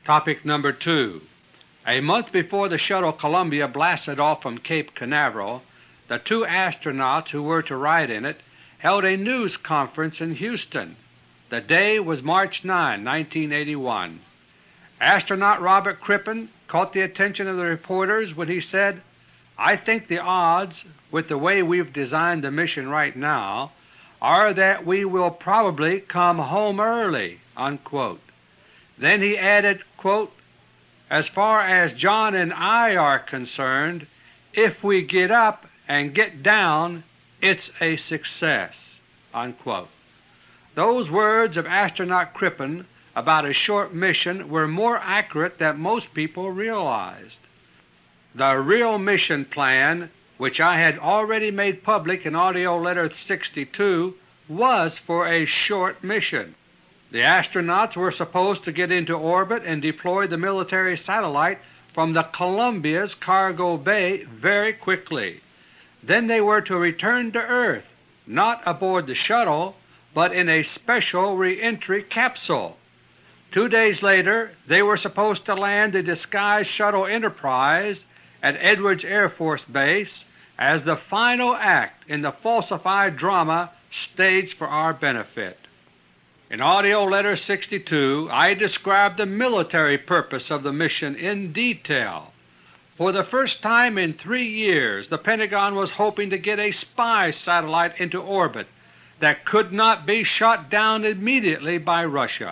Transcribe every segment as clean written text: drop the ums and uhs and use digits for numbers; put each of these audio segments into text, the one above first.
Topic number 2. A month before the shuttle Columbia blasted off from Cape Canaveral, the 2 astronauts who were to ride in it held a news conference in Houston. The day was March 9, 1981. Astronaut Robert Crippen caught the attention of the reporters when he said, "I think the odds, with the way we've designed the mission right now, are that we will probably come home early." Unquote. Then he added, quote, "As far as John and I are concerned, if we get up and get down, it's a success." Unquote. Those words of astronaut Crippen about a short mission were more accurate than most people realized. The real mission plan, which I had already made public in AUDIO LETTER 62, was for a short mission. The astronauts were supposed to get into orbit and deploy the military satellite from the Columbia's cargo bay very quickly. Then they were to return to Earth, not aboard the shuttle, but in a special re-entry capsule. 2 days later they were supposed to land the disguised shuttle Enterprise at Edwards Air Force Base as the final act in the falsified drama staged for our benefit. In AUDIO LETTER 62 I described the military purpose of the mission in detail. For the first time in 3 years the Pentagon was hoping to get a spy satellite into orbit that could not be shot down immediately by Russia.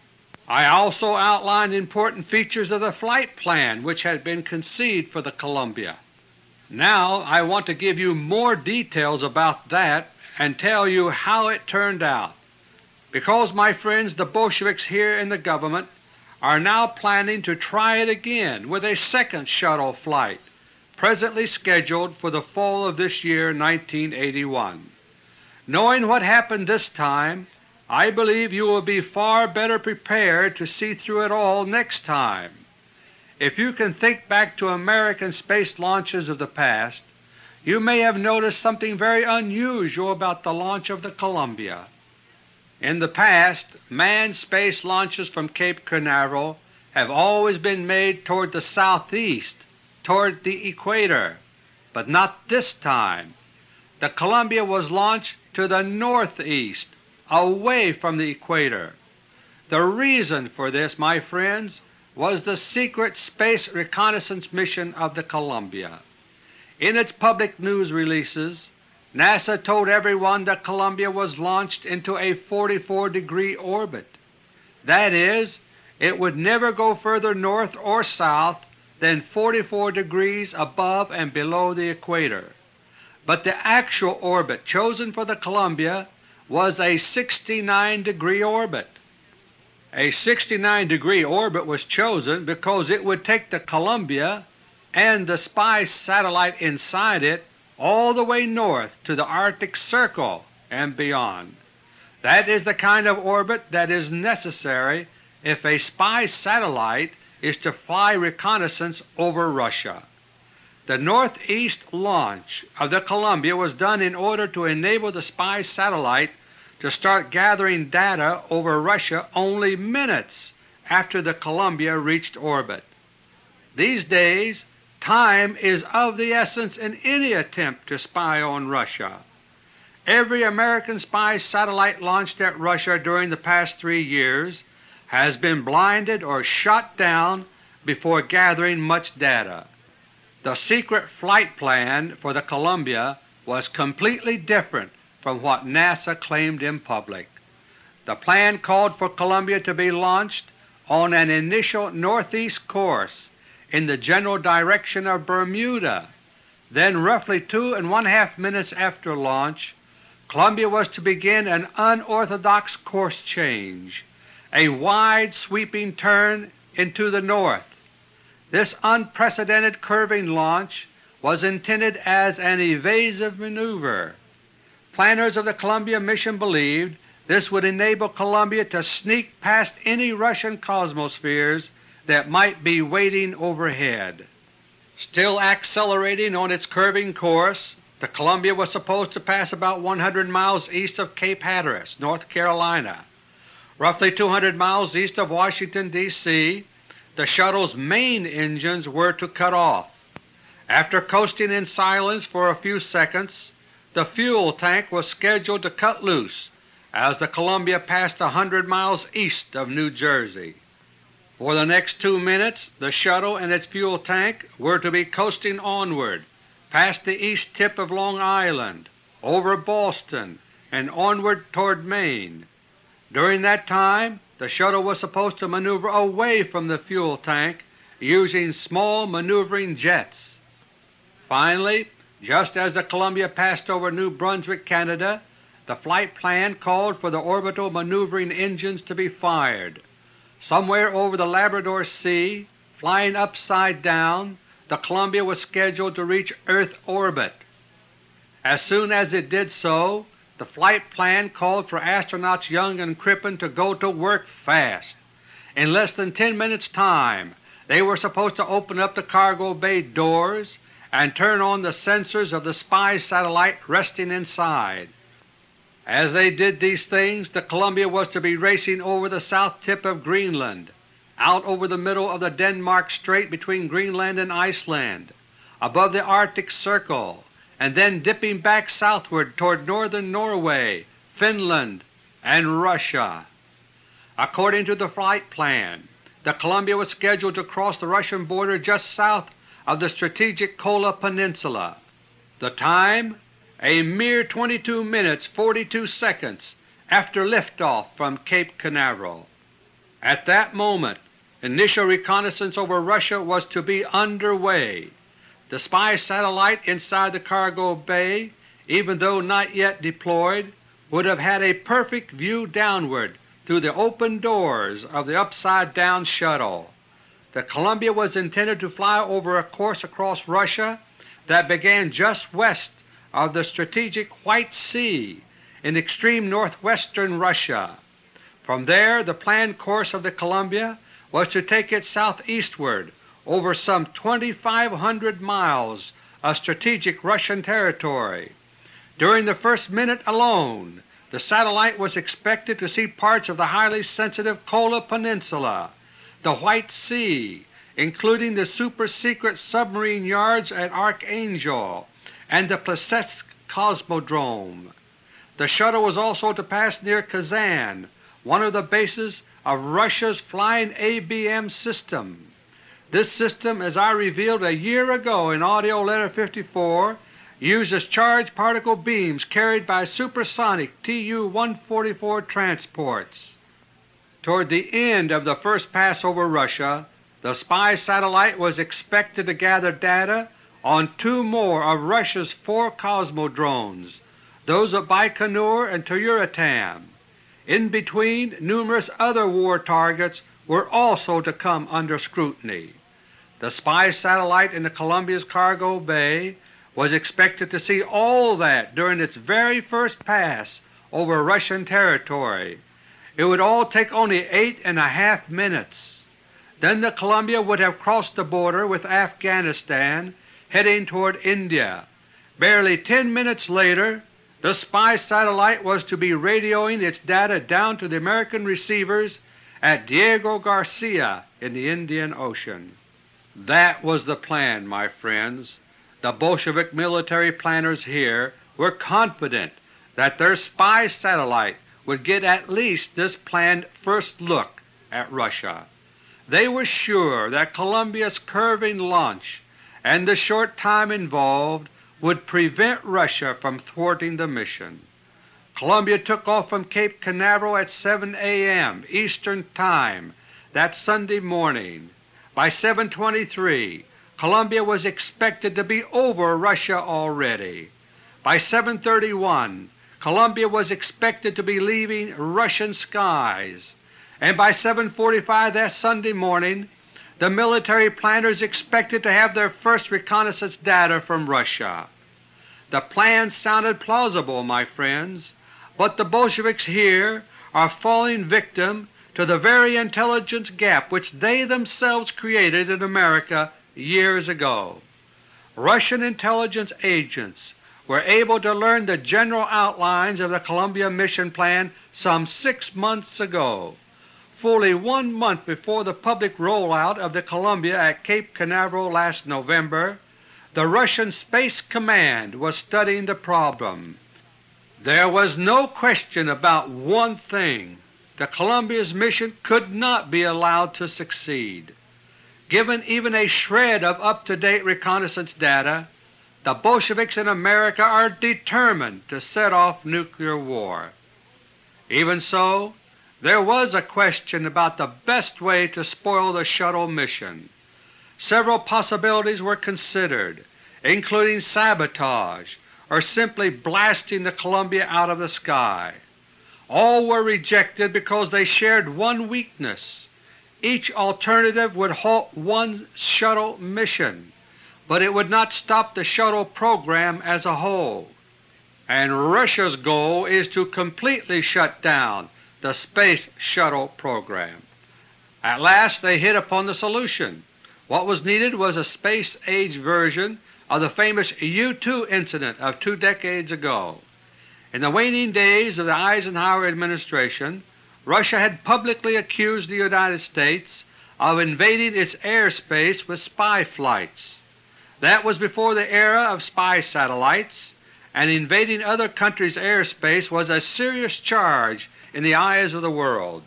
I also outlined important features of the flight plan which had been conceived for the Columbia. Now I want to give you more details about that and tell you how it turned out. Because, my friends, the Bolsheviks here in the government are now planning to try it again with a second shuttle flight, presently scheduled for the fall of this year 1981. Knowing what happened this time, I believe you will be far better prepared to see through it all next time. If you can think back to American space launches of the past, you may have noticed something very unusual about the launch of the Columbia. In the past, manned space launches from Cape Canaveral have always been made toward the southeast, toward the equator, but not this time. The Columbia was launched to the northeast, away from the equator. The reason for this, my friends, was the secret space reconnaissance mission of the Columbia. In its public news releases, NASA told everyone that Columbia was launched into a 44-degree orbit. That is, it would never go further north or south than 44 degrees above and below the equator. But the actual orbit chosen for the Columbia was a 69-degree orbit. A 69-degree orbit was chosen because it would take the Columbia and the spy satellite inside it all the way north to the Arctic Circle and beyond. That is the kind of orbit that is necessary if a spy satellite is to fly reconnaissance over Russia. The northeast launch of the Columbia was done in order to enable the spy satellite to start gathering data over Russia only minutes after the Columbia reached orbit. These days, time is of the essence in any attempt to spy on Russia. Every American spy satellite launched at Russia during the past 3 years has been blinded or shot down before gathering much data. The secret flight plan for the Columbia was completely different from what NASA claimed in public. The plan called for Columbia to be launched on an initial northeast course in the general direction of Bermuda. Then, roughly 2½ minutes after launch, Columbia was to begin an unorthodox course change, a wide sweeping turn into the north. This unprecedented curving launch was intended as an evasive maneuver. Planners of the Columbia mission believed this would enable Columbia to sneak past any Russian cosmospheres that might be waiting overhead. Still accelerating on its curving course, the Columbia was supposed to pass about 100 miles east of Cape Hatteras, North Carolina. Roughly 200 miles east of Washington, D.C., the shuttle's main engines were to cut off. After coasting in silence for a few seconds, the fuel tank was scheduled to cut loose as the Columbia passed 100 miles east of New Jersey. For the next 2 minutes the shuttle and its fuel tank were to be coasting onward, past the east tip of Long Island, over Boston, and onward toward Maine. During that time the shuttle was supposed to maneuver away from the fuel tank using small maneuvering jets. Finally, just as the Columbia passed over New Brunswick, Canada, the flight plan called for the orbital maneuvering engines to be fired. Somewhere over the Labrador Sea, flying upside down, the Columbia was scheduled to reach Earth orbit. As soon as it did so, the flight plan called for astronauts Young and Crippen to go to work fast. In less than 10 minutes' time, they were supposed to open up the cargo bay doors and turn on the sensors of the spy satellite resting inside. As they did these things, the Columbia was to be racing over the south tip of Greenland, out over the middle of the Denmark Strait between Greenland and Iceland, above the Arctic Circle, and then dipping back southward toward northern Norway, Finland, and Russia. According to the flight plan, the Columbia was scheduled to cross the Russian border just south of the strategic Kola Peninsula. The time? A mere 22 minutes 42 seconds after liftoff from Cape Canaveral. At that moment, initial reconnaissance over Russia was to be underway. The spy satellite inside the cargo bay, even though not yet deployed, would have had a perfect view downward through the open doors of the upside-down shuttle. The Columbia was intended to fly over a course across Russia that began just west of the strategic White Sea in extreme northwestern Russia. From there the planned course of the Columbia was to take it southeastward over some 2,500 miles of strategic Russian territory. During the first minute alone, the satellite was expected to see parts of the highly sensitive Kola Peninsula, the White Sea, including the super-secret submarine yards at Archangel and the Plesetsk Cosmodrome. The shuttle was also to pass near Kazan, one of the bases of Russia's flying ABM system. This system, as I revealed a year ago in AUDIO LETTER No. 54, uses charged particle beams carried by supersonic Tu-144 transports. Toward the end of the first pass over Russia, the spy satellite was expected to gather data on 2 more of Russia's 4 cosmodromes, those of Baikonur and Tyuratam. In between, numerous other war targets were also to come under scrutiny. The spy satellite in the Columbia's cargo bay was expected to see all that during its very first pass over Russian territory. It would all take only 8.5 minutes. Then the Columbia would have crossed the border with Afghanistan, heading toward India. Barely 10 minutes later, the spy satellite was to be radioing its data down to the American receivers at Diego Garcia in the Indian Ocean. That was the plan, my friends. The Bolshevik military planners here were confident that their spy satellite would get at least this planned first look at Russia. They were sure that Columbia's curving launch and the short time involved would prevent Russia from thwarting the mission. Columbia took off from Cape Canaveral at 7 a.m. Eastern Time that Sunday morning. By 7:23, Columbia was expected to be over Russia already. By 7:31, Columbia was expected to be leaving Russian skies, and by 7:45 that Sunday morning, the military planners expected to have their first reconnaissance data from Russia. The plan sounded plausible, my friends, but the Bolsheviks here are falling victim to the very intelligence gap which they themselves created in America years ago. Russian intelligence agents were able to learn the general outlines of the Columbia mission plan some 6 months ago. fully 1 month before the public rollout of the Columbia at Cape Canaveral last November, the Russian Space Command was studying the problem. There was no question about one thing: the Columbia's mission could not be allowed to succeed. Given even a shred of up-to-date reconnaissance data, the Bolsheviks in America are determined to set off nuclear war. Even so, there was a question about the best way to spoil the shuttle mission. Several possibilities were considered, including sabotage or simply blasting the Columbia out of the sky. All were rejected because they shared one weakness: each alternative would halt one shuttle mission, but it would not stop the shuttle program as a whole. And Russia's goal is to completely shut down the Space Shuttle program. At last they hit upon the solution. What was needed was a space-age version of the famous U-2 incident of 2 decades ago. In the waning days of the Eisenhower administration, Russia had publicly accused the United States of invading its airspace with spy flights. That was before the era of spy satellites, and invading other countries' airspace was a serious charge in the eyes of the world.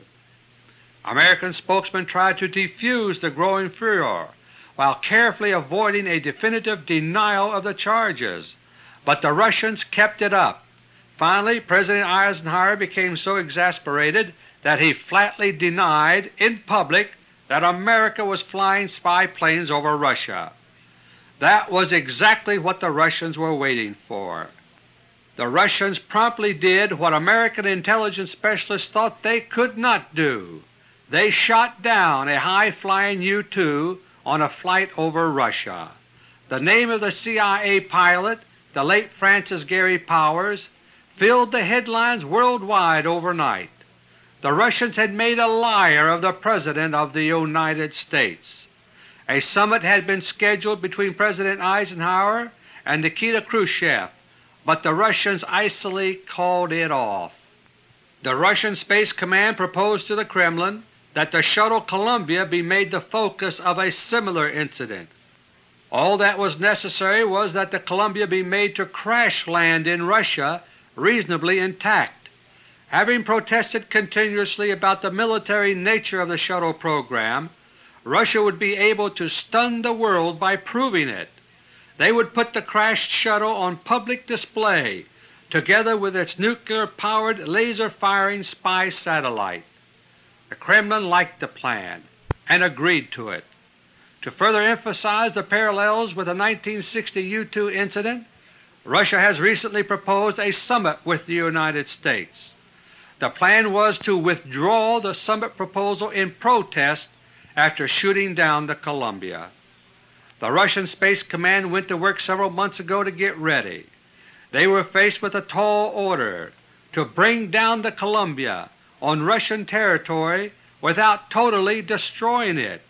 American spokesmen tried to defuse the growing furor while carefully avoiding a definitive denial of the charges, but the Russians kept it up. Finally, President Eisenhower became so exasperated that he flatly denied in public that America was flying spy planes over Russia. That was exactly what the Russians were waiting for. The Russians promptly did what American intelligence specialists thought they could not do. They shot down a high-flying U-2 on a flight over Russia. The name of the CIA pilot, the late Francis Gary Powers, filled the headlines worldwide overnight. The Russians had made a liar of the President of the United States. A summit had been scheduled between President Eisenhower and Nikita Khrushchev, but the Russians icily called it off. The Russian Space Command proposed to the Kremlin that the shuttle Columbia be made the focus of a similar incident. All that was necessary was that the Columbia be made to crash land in Russia reasonably intact. Having protested continuously about the military nature of the shuttle program, Russia would be able to stun the world by proving it. They would put the crashed shuttle on public display, together with its nuclear-powered laser-firing spy satellite. The Kremlin liked the plan and agreed to it. To further emphasize the parallels with the 1960 U-2 incident, Russia has recently proposed a summit with the United States. The plan was to withdraw the summit proposal in protest after shooting down the Columbia. The Russian Space Command went to work several months ago to get ready. They were faced with a tall order to bring down the Columbia on Russian territory without totally destroying it.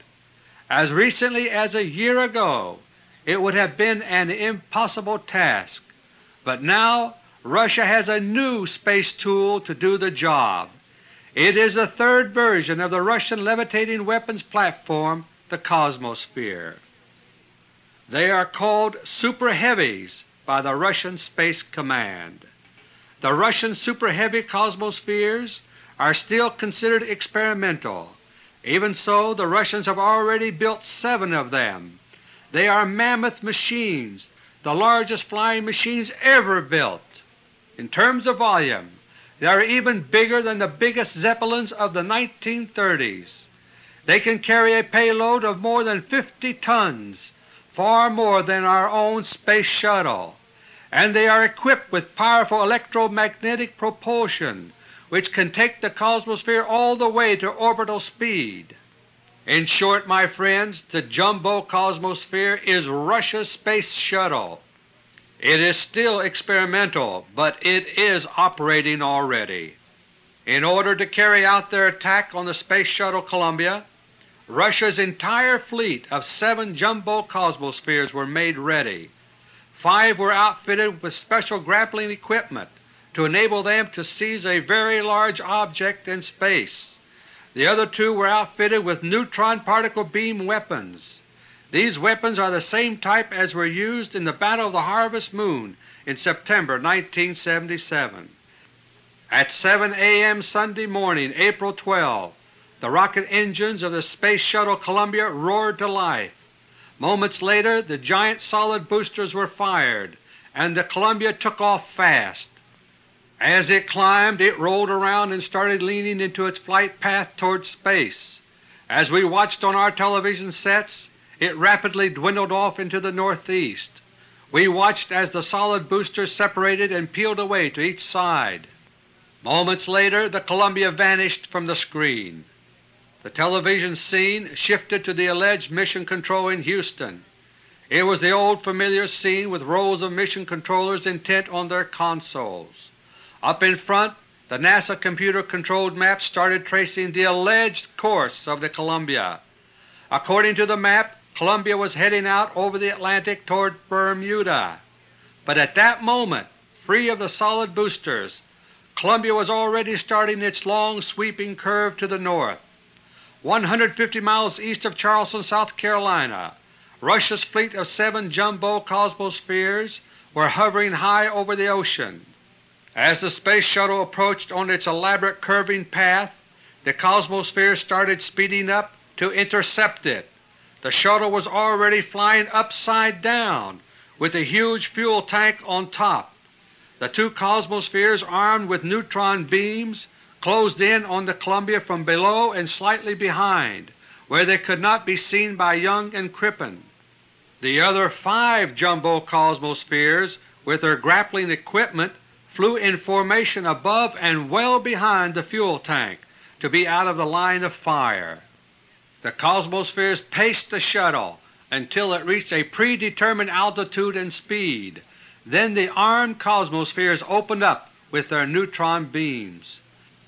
As recently as a year ago, it would have been an impossible task, but now Russia has a new space tool to do the job. It is the third version of the Russian levitating weapons platform, the Cosmosphere. They are called Super Heavies by the Russian Space Command. The Russian Super Heavy Cosmospheres are still considered experimental. Even so, the Russians have already built 7 of them. They are mammoth machines, the largest flying machines ever built. In terms of volume, they are even bigger than the biggest Zeppelins of the 1930s. They can carry a payload of more than 50 tons, far more than our own space shuttle, and they are equipped with powerful electromagnetic propulsion, which can take the Cosmosphere all the way to orbital speed. In short, my friends, the Jumbo Cosmosphere is Russia's space shuttle. It is still experimental, but it is operating already. In order to carry out their attack on the Space Shuttle Columbia, Russia's entire fleet of 7 Jumbo Cosmospheres were made ready. 5 were outfitted with special grappling equipment to enable them to seize a very large object in space. The other two were outfitted with neutron particle beam weapons. These weapons are the same type as were used in the Battle of the Harvest Moon in September 1977. At 7 a.m. Sunday morning, April 12, the rocket engines of the Space Shuttle Columbia roared to life. Moments later the giant solid boosters were fired, and the Columbia took off fast. As it climbed, it rolled around and started leaning into its flight path toward space. As we watched on our television sets, it rapidly dwindled off into the northeast. We watched as the solid boosters separated and peeled away to each side. Moments later the Columbia vanished from the screen. The television scene shifted to the alleged Mission Control in Houston. It was the old familiar scene with rows of mission controllers intent on their consoles. Up in front, the NASA computer-controlled map started tracing the alleged course of the Columbia. According to the map, Columbia was heading out over the Atlantic toward Bermuda. But at that moment, free of the solid boosters, Columbia was already starting its long sweeping curve to the north. 150 miles east of Charleston, South Carolina, Russia's fleet of 7 jumbo Cosmospheres were hovering high over the ocean. As the Space Shuttle approached on its elaborate curving path, the Cosmosphere started speeding up to intercept it. The shuttle was already flying upside down, with a huge fuel tank on top. The 2 Cosmospheres, armed with neutron beams, closed in on the Columbia from below and slightly behind, where they could not be seen by Young and Crippen. The other 5 jumbo Cosmospheres, with their grappling equipment, flew in formation above and well behind the fuel tank to be out of the line of fire. The Cosmospheres paced the shuttle until it reached a predetermined altitude and speed. Then the armed Cosmospheres opened up with their neutron beams.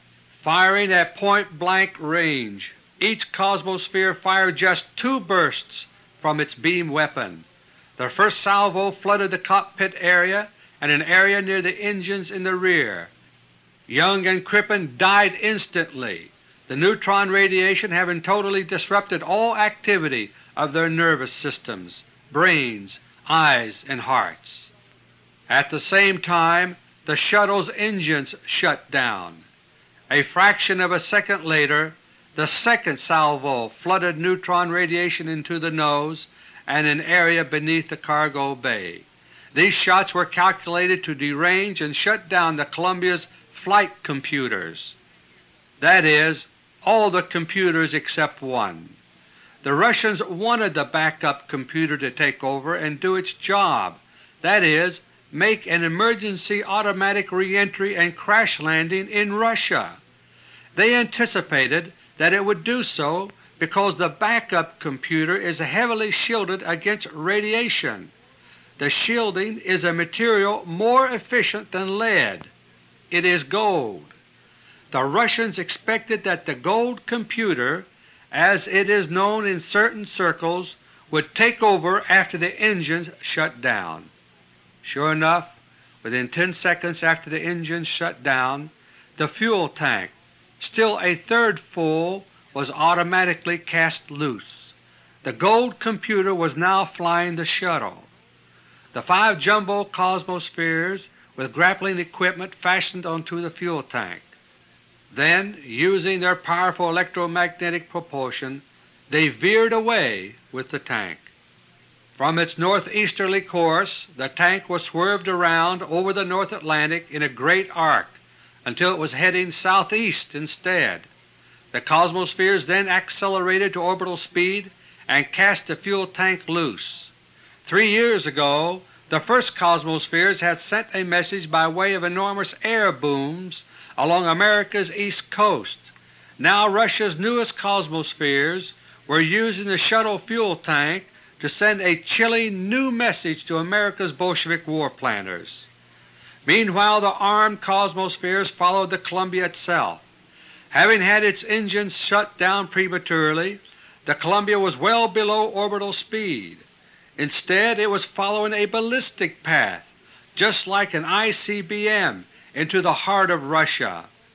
Firing at point-blank range, each Cosmosphere fired just 2 bursts from its beam weapon. The first salvo flooded the cockpit area and an area near the engines in the rear. Young and Crippen died instantly, the neutron radiation having totally disrupted all activity of their nervous systems, brains, eyes, and hearts. At the same time, the shuttle's engines shut down. A fraction of a second later, the second salvo flooded neutron radiation into the nose and an area beneath the cargo bay. These shots were calculated to derange and shut down the Columbia's flight computers. That is, all the computers except one. The Russians wanted the backup computer to take over and do its job, that is, make an emergency automatic re-entry and crash landing in Russia. They anticipated that it would do so because the backup computer is heavily shielded against radiation. The shielding is a material more efficient than lead. It is gold. The Russians expected that the gold computer, as it is known in certain circles, would take over after the engines shut down. Sure enough, within 10 seconds after the engines shut down, the fuel tank, still a third full, was automatically cast loose. The gold computer was now flying the shuttle. The 5 jumbo Cosmospheres with grappling equipment fastened onto the fuel tank. Then, using their powerful electromagnetic propulsion, they veered away with the tank. From its northeasterly course, the tank was swerved around over the North Atlantic in a great arc until it was heading southeast instead. The Cosmospheres then accelerated to orbital speed and cast the fuel tank loose. 3 years ago, the first Cosmospheres had sent a message by way of enormous air booms along America's east coast. Now Russia's newest Cosmospheres were using the shuttle fuel tank to send a chilling new message to America's Bolshevik war planners. Meanwhile, the armed Cosmospheres followed the Columbia itself. Having had its engines shut down prematurely, the Columbia was well below orbital speed. Instead, it was following a ballistic path, just like an ICBM, into the heart of Russia.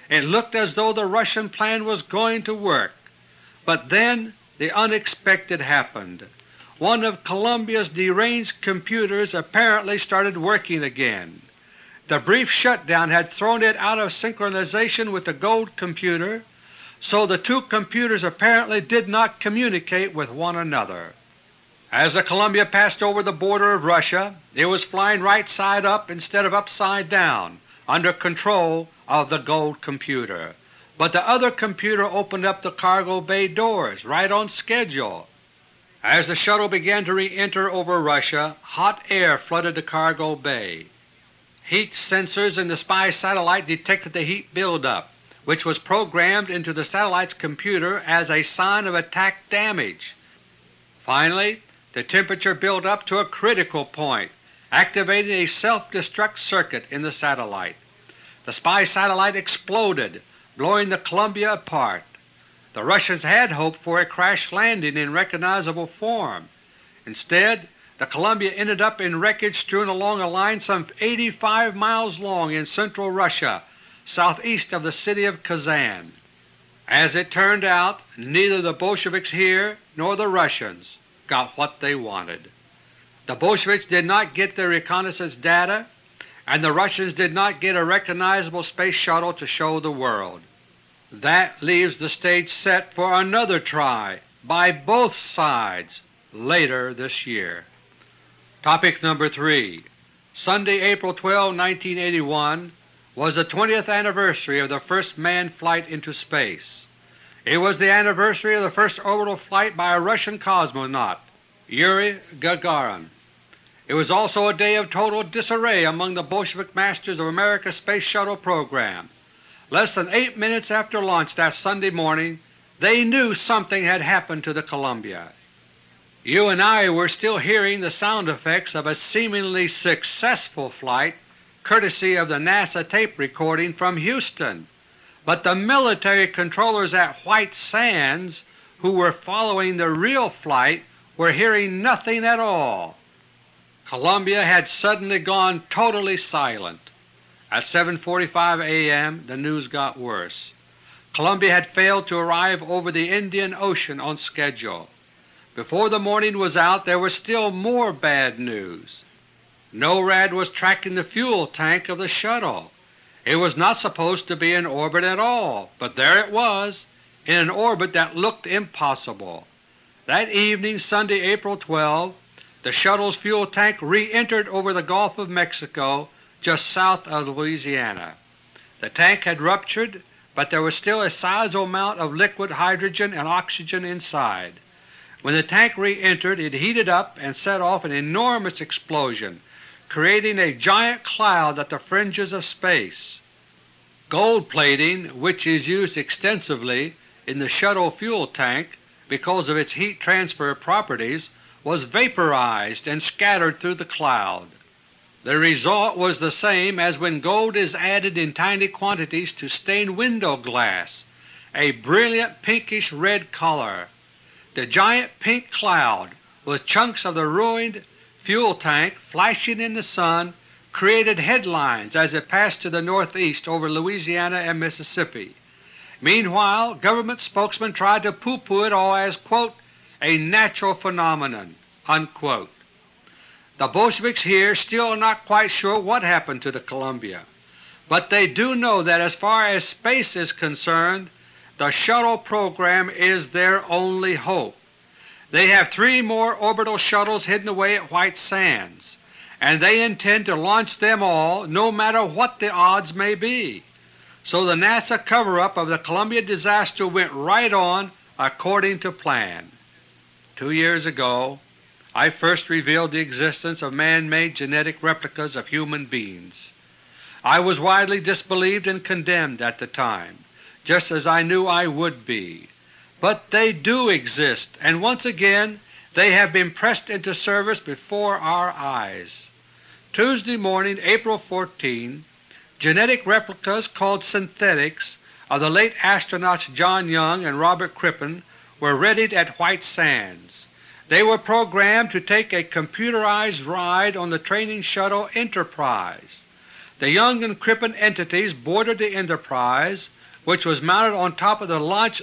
It looked as though the Russian plan was going to work. But then the unexpected happened. One of Columbia's deranged computers apparently started working again. The brief shutdown had thrown it out of synchronization with the Gold computer, so the two computers apparently did not communicate with one another. As the Columbia passed over the border of Russia, it was flying right side up instead of upside down, under control of the Gold computer. But the other computer opened up the cargo bay doors right on schedule. As the shuttle began to re-enter over Russia, hot air flooded the cargo bay. Heat sensors in the spy satellite detected the heat buildup, which was programmed into the satellite's computer as a sign of attack damage. Finally, the temperature built up to a critical point, activating a self-destruct circuit in the satellite. The spy satellite exploded, blowing the Columbia apart. The Russians had hoped for a crash landing in recognizable form. Instead, the Columbia ended up in wreckage strewn along a line some 85 miles long in central Russia, southeast of the city of Kazan. As it turned out, neither the Bolsheviks here nor the Russians got what they wanted. The Bolsheviks did not get their reconnaissance data, and the Russians did not get a recognizable space shuttle to show the world. That leaves the stage set for another try by both sides later this year. Topic number 3. Sunday, April 12, 1981 was the 20th anniversary of the first manned flight into space. It was the anniversary of the first orbital flight by a Russian cosmonaut, Yuri Gagarin. It was also a day of total disarray among the Bolshevik masters of America's space shuttle program. Less than 8 minutes after launch that Sunday morning, they knew something had happened to the Columbia. You and I were still hearing the sound effects of a seemingly successful flight, courtesy of the NASA tape recording from Houston. But the military controllers at White Sands, who were following the real flight, were hearing nothing at all. Columbia had suddenly gone totally silent. At 7:45 a.m. the news got worse. Columbia had failed to arrive over the Indian Ocean on schedule. Before the morning was out, there was still more bad news. NORAD was tracking the fuel tank of the shuttle. It was not supposed to be in orbit at all, but there it was, in an orbit that looked impossible. That evening, Sunday, April 12, the shuttle's fuel tank re-entered over the Gulf of Mexico just south of Louisiana. The tank had ruptured, but there was still a sizable amount of liquid hydrogen and oxygen inside. When the tank re-entered, it heated up and set off an enormous explosion, creating a giant cloud at the fringes of space. Gold plating, which is used extensively in the shuttle fuel tank because of its heat transfer properties, was vaporized and scattered through the cloud. The result was the same as when gold is added in tiny quantities to stained window glass, a brilliant pinkish-red color. The giant pink cloud, with chunks of the ruined fuel tank flashing in the sun, created headlines as it passed to the northeast over Louisiana and Mississippi. Meanwhile, government spokesmen tried to pooh-pooh it all as, quote, a natural phenomenon, unquote. The Bolsheviks here still are not quite sure what happened to the Columbia, but they do know that as far as space is concerned, the shuttle program is their only hope. They have 3 more orbital shuttles hidden away at White Sands, and they intend to launch them all no matter what the odds may be. So the NASA cover-up of the Columbia disaster went right on according to plan. 2 years ago, I first revealed the existence of man-made genetic replicas of human beings. I was widely disbelieved and condemned at the time, just as I knew I would be. But they do exist, and once again they have been pressed into service before our eyes. Tuesday morning, April 14, genetic replicas called synthetics of the late astronauts John Young and Robert Crippen were readied at White Sands. They were programmed to take a computerized ride on the training shuttle Enterprise. The Young and Crippen entities boarded the Enterprise, which was mounted on top of the Launch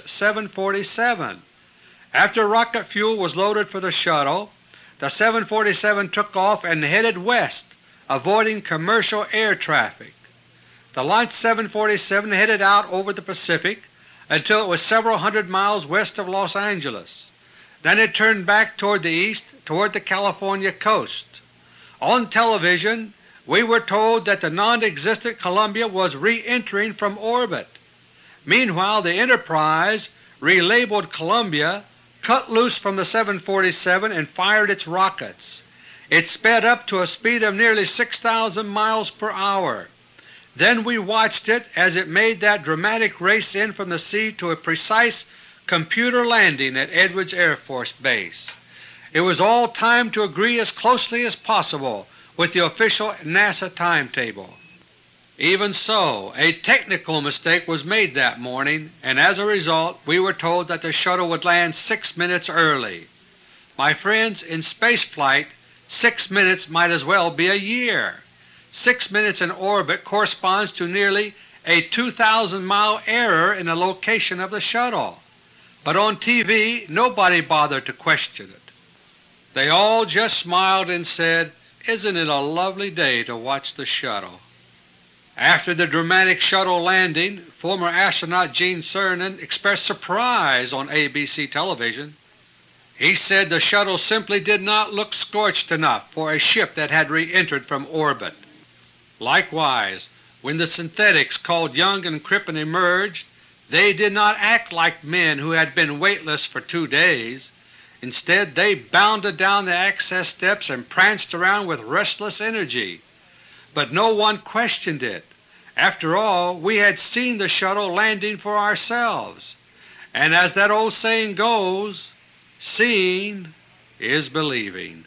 747. After rocket fuel was loaded for the shuttle, the 747 took off and headed west, avoiding commercial air traffic. The Launch 747 headed out over the Pacific until it was several hundred miles west of Los Angeles. Then it turned back toward the east, toward the California coast. On television, we were told that the non-existent Columbia was re-entering from orbit. Meanwhile, the Enterprise, relabeled Columbia, cut loose from the 747 and fired its rockets. It sped up to a speed of nearly 6,000 miles per hour. Then we watched it as it made that dramatic race in from the sea to a precise computer landing at Edwards Air Force Base. It was all timed to agree as closely as possible with the official NASA timetable. Even so, a technical mistake was made that morning, and as a result we were told that the shuttle would land 6 minutes early. My friends, in spaceflight, 6 minutes might as well be a year. 6 minutes in orbit corresponds to nearly a 2,000-mile error in the location of the shuttle. But on TV nobody bothered to question it. They all just smiled and said, "Isn't it a lovely day to watch the shuttle?" After the dramatic shuttle landing, former astronaut Gene Cernan expressed surprise on ABC television. He said the shuttle simply did not look scorched enough for a ship that had re-entered from orbit. Likewise, when the synthetics called Young and Crippen emerged, they did not act like men who had been weightless for 2 days. Instead, they bounded down the access steps and pranced around with restless energy. But no one questioned it. After all, we had seen the shuttle landing for ourselves. And as that old saying goes, seeing is believing.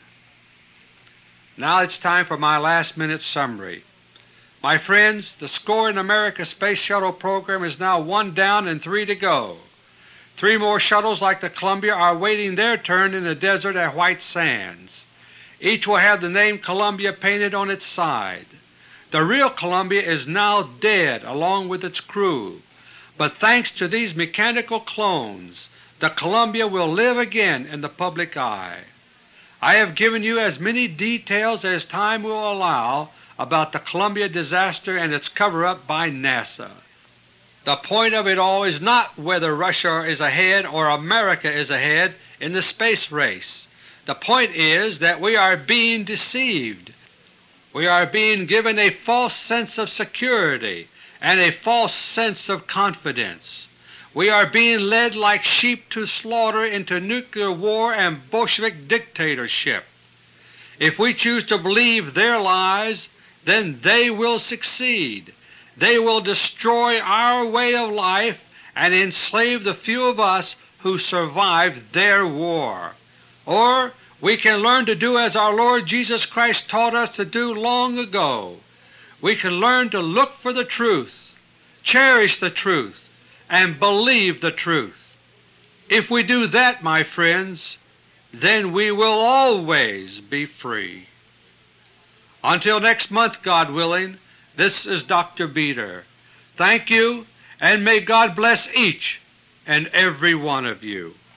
Now it's time for my last-minute summary. My friends, the SCORE in America Space Shuttle program is now 1 down and 3 to go. 3 more shuttles like the Columbia are waiting their turn in the desert at White Sands. Each will have the name Columbia painted on its side. The real Columbia is now dead along with its crew, but thanks to these mechanical clones, the Columbia will live again in the public eye. I have given you as many details as time will allow about the Columbia disaster and its cover-up by NASA. The point of it all is not whether Russia is ahead or America is ahead in the space race. The point is that we are being deceived. We are being given a false sense of security and a false sense of confidence. We are being led like sheep to slaughter into nuclear war and Bolshevik dictatorship. If we choose to believe their lies, then they will succeed. They will destroy our way of life and enslave the few of us who survived their war. Or we can learn to do as our Lord Jesus Christ taught us to do long ago. We can learn to look for the truth, cherish the truth, and believe the truth. If we do that, my friends, then we will always be free. Until next month, God willing, this is Dr. Beter. Thank you, and may God bless each and every one of you.